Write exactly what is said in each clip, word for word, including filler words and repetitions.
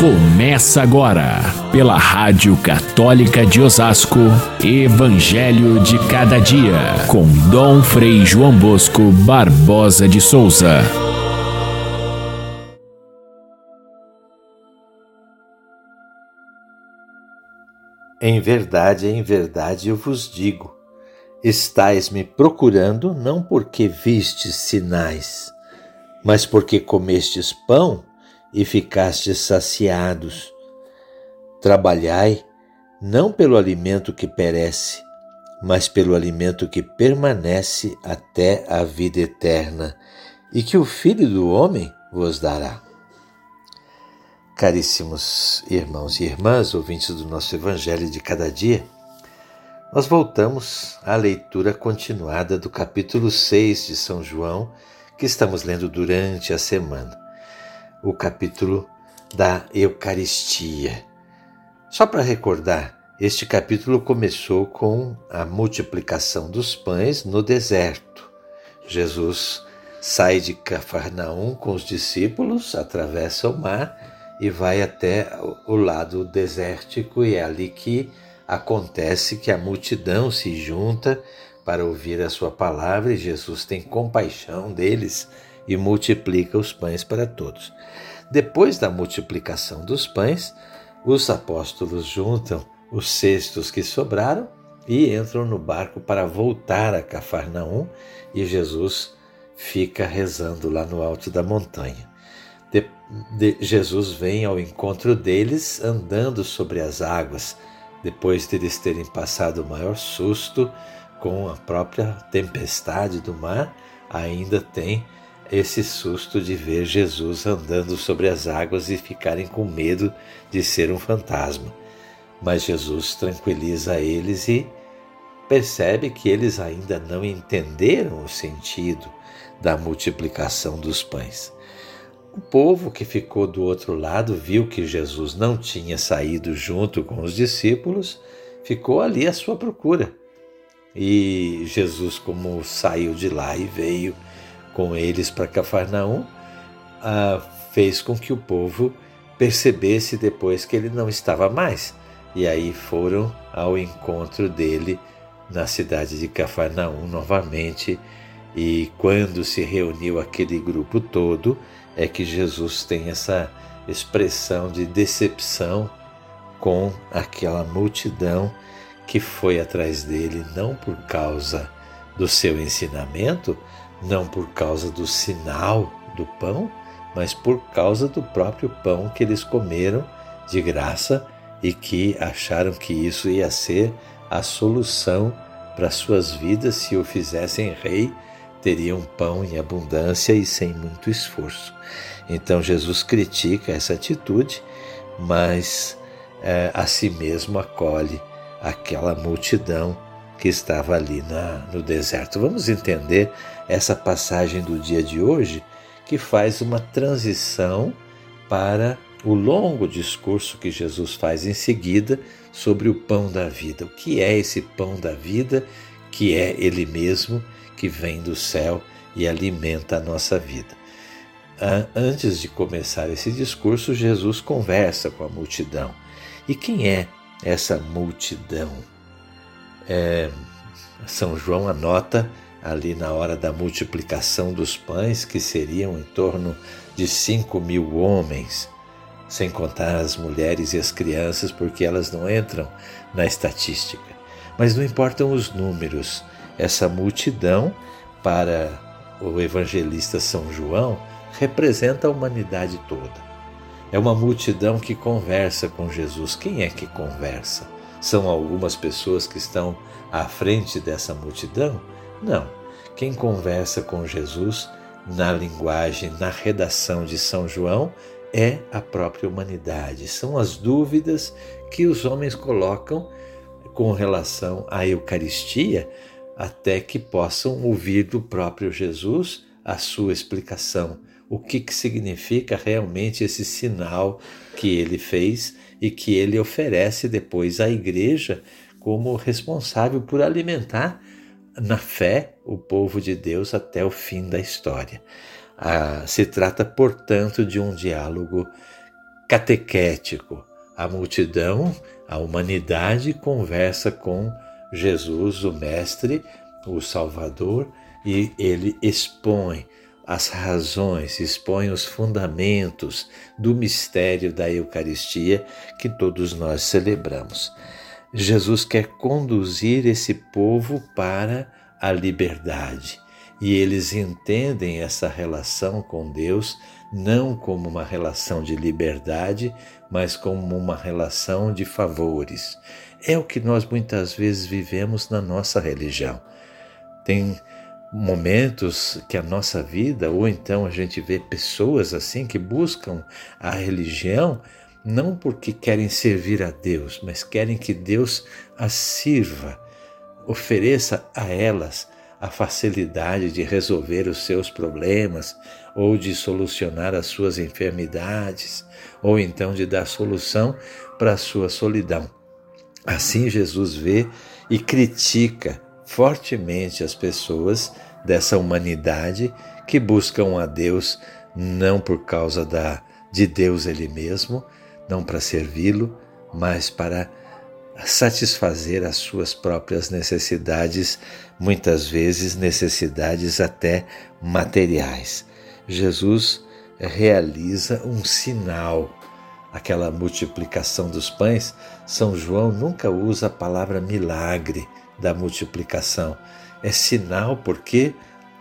Começa agora, pela Rádio Católica de Osasco, Evangelho de Cada Dia, com Dom Frei João Bosco Barbosa de Souza. Em verdade, em verdade eu vos digo, estais me procurando não porque vistes sinais, mas porque comestes pão e ficastes saciados. Trabalhai não pelo alimento que perece, mas pelo alimento que permanece até a vida eterna, e que o Filho do Homem vos dará. Caríssimos irmãos e irmãs, ouvintes do nosso Evangelho de Cada Dia, nós voltamos à leitura continuada do capítulo seis de São João, que estamos lendo durante a semana. O capítulo da Eucaristia. Só para recordar, este capítulo começou com a multiplicação dos pães no deserto. Jesus sai de Cafarnaum com os discípulos, atravessa o mar e vai até o lado desértico, e é ali que acontece que a multidão se junta para ouvir a sua palavra, e Jesus tem compaixão deles e multiplica os pães para todos. Depois da multiplicação dos pães, os apóstolos juntam os cestos que sobraram e entram no barco para voltar a Cafarnaum, e Jesus fica rezando lá no alto da montanha. De, de, Jesus vem ao encontro deles andando sobre as águas, depois de eles terem passado o maior susto com a própria tempestade do mar. Ainda tem esse susto de ver Jesus andando sobre as águas e ficarem com medo de ser um fantasma. Mas Jesus tranquiliza eles e percebe que eles ainda não entenderam o sentido da multiplicação dos pães. O povo que ficou do outro lado viu que Jesus não tinha saído junto com os discípulos, ficou ali à sua procura. E Jesus, como saiu de lá e veio com eles para Cafarnaum, ah, fez com que o povo percebesse depois que ele não estava mais. E aí foram ao encontro dele na cidade de Cafarnaum novamente. E quando se reuniu aquele grupo todo, é que Jesus tem essa expressão de decepção com aquela multidão que foi atrás dele, não por causa do seu ensinamento, não por causa do sinal do pão, mas por causa do próprio pão que eles comeram de graça e que acharam que isso ia ser a solução para suas vidas. Se o fizessem rei, teriam pão em abundância e sem muito esforço. Então Jesus critica essa atitude, mas é, a si mesmo acolhe aquela multidão que estava ali na, no deserto. Vamos entender essa passagem do dia de hoje, que faz uma transição para o longo discurso que Jesus faz em seguida sobre o pão da vida. O que é esse pão da vida, que é Ele mesmo, que vem do céu e alimenta a nossa vida. Antes de começar esse discurso, Jesus conversa com a multidão. E quem é essa multidão? É, São João anota ali na hora da multiplicação dos pães que seriam em torno de cinco mil homens, sem contar as mulheres e as crianças, porque elas não entram na estatística. Mas não importam os números. Essa multidão, para o evangelista São João, representa a humanidade toda. É uma multidão que conversa com Jesus. Quem é que conversa? São algumas pessoas que estão à frente dessa multidão? Não. Quem conversa com Jesus na linguagem, na redação de São João, é a própria humanidade. São as dúvidas que os homens colocam com relação à Eucaristia, até que possam ouvir do próprio Jesus a sua explicação. O que, que significa realmente esse sinal que ele fez e que ele oferece depois à igreja como responsável por alimentar na fé o povo de Deus até o fim da história. Ah, se trata, portanto, de um diálogo catequético. A multidão, a humanidade conversa com Jesus, o Mestre, o Salvador, e ele expõe as razões, expõe os fundamentos do mistério da Eucaristia que todos nós celebramos. Jesus quer conduzir esse povo para a liberdade, e eles entendem essa relação com Deus não como uma relação de liberdade, mas como uma relação de favores. É o que nós muitas vezes vivemos na nossa religião. Tem momentos que a nossa vida, ou então a gente vê pessoas assim que buscam a religião não porque querem servir a Deus, mas querem que Deus as sirva, ofereça a elas a facilidade de resolver os seus problemas, ou de solucionar as suas enfermidades, ou então de dar solução para a sua solidão. Assim Jesus vê e critica fortemente as pessoas dessa humanidade que buscam a Deus não por causa da, de Deus Ele mesmo, não para servi-lo, mas para satisfazer as suas próprias necessidades, muitas vezes necessidades até materiais. Jesus realiza um sinal, aquela multiplicação dos pães. São João nunca usa a palavra milagre da multiplicação. É sinal porque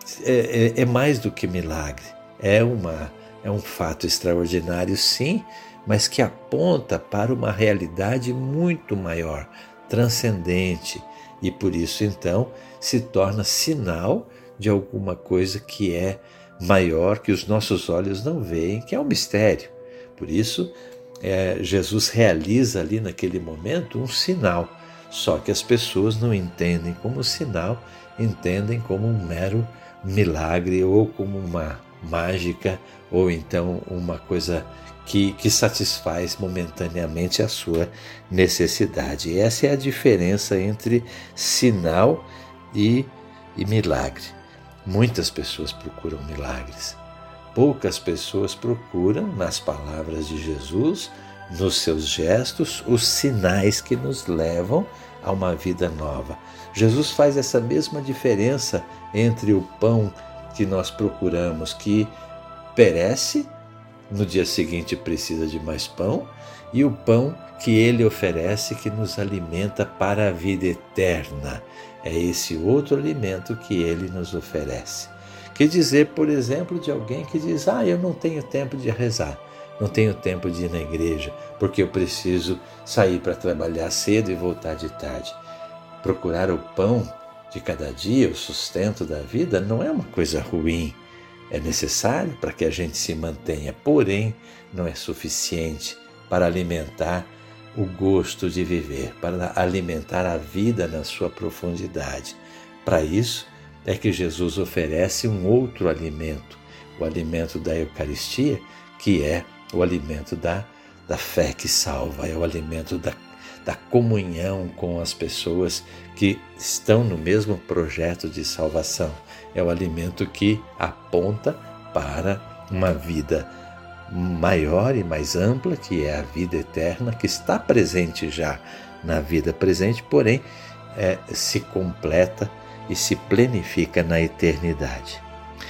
é, é, é mais do que milagre. É, uma, é um fato extraordinário, sim, mas que aponta para uma realidade muito maior, transcendente, e por isso então se torna sinal de alguma coisa que é maior, que os nossos olhos não veem, que é um mistério. Por isso é, Jesus realiza ali naquele momento um sinal, só que as pessoas não entendem como sinal, entendem como um mero milagre, ou como uma mágica, ou então uma coisa que, que satisfaz momentaneamente a sua necessidade. E essa é a diferença entre sinal e, e milagre. Muitas pessoas procuram milagres. Poucas pessoas procuram, nas palavras de Jesus, nos seus gestos, os sinais que nos levam a uma vida nova. Jesus faz essa mesma diferença entre o pão que nós procuramos, que perece, no dia seguinte precisa de mais pão, e o pão que ele oferece, que nos alimenta para a vida eterna. É esse outro alimento que ele nos oferece. Que dizer, por exemplo, de alguém que diz: ah, eu não tenho tempo de rezar, não tenho tempo de ir na igreja, porque eu preciso sair para trabalhar cedo e voltar de tarde. Procurar o pão de cada dia, o sustento da vida, não é uma coisa ruim. É necessário para que a gente se mantenha, porém não é suficiente para alimentar o gosto de viver, para alimentar a vida na sua profundidade. Para isso é que Jesus oferece um outro alimento, o alimento da Eucaristia, que é o alimento da, da fé que salva, é o alimento da, da comunhão com as pessoas que estão no mesmo projeto de salvação. É o alimento que aponta para uma vida maior e mais ampla, que é a vida eterna, que está presente já na vida presente, porém é, se completa e se plenifica na eternidade.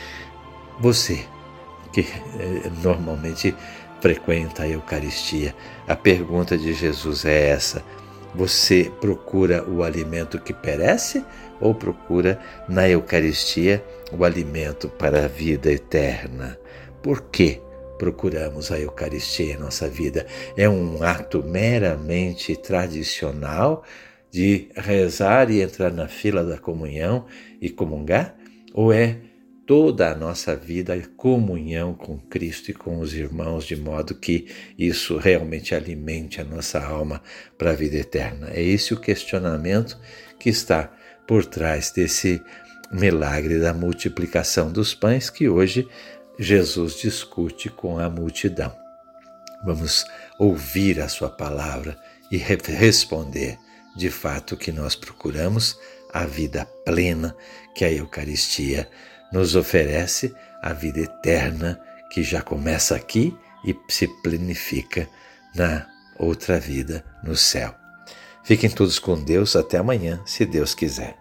Você, que é, normalmente frequenta a Eucaristia, a pergunta de Jesus é essa: você procura o alimento que perece ou procura na Eucaristia o alimento para a vida eterna? Por que procuramos a Eucaristia em nossa vida? É um ato meramente tradicional de rezar e entrar na fila da comunhão e comungar? Ou é toda a nossa vida comunhão com Cristo e com os irmãos, de modo que isso realmente alimente a nossa alma para a vida eterna? É esse o questionamento que está por trás desse milagre da multiplicação dos pães que hoje Jesus discute com a multidão. Vamos ouvir a sua palavra e responder de fato que nós procuramos a vida plena que a Eucaristia nos oferece, a vida eterna que já começa aqui e se planifica na outra vida, no céu. Fiquem todos com Deus, até amanhã, se Deus quiser.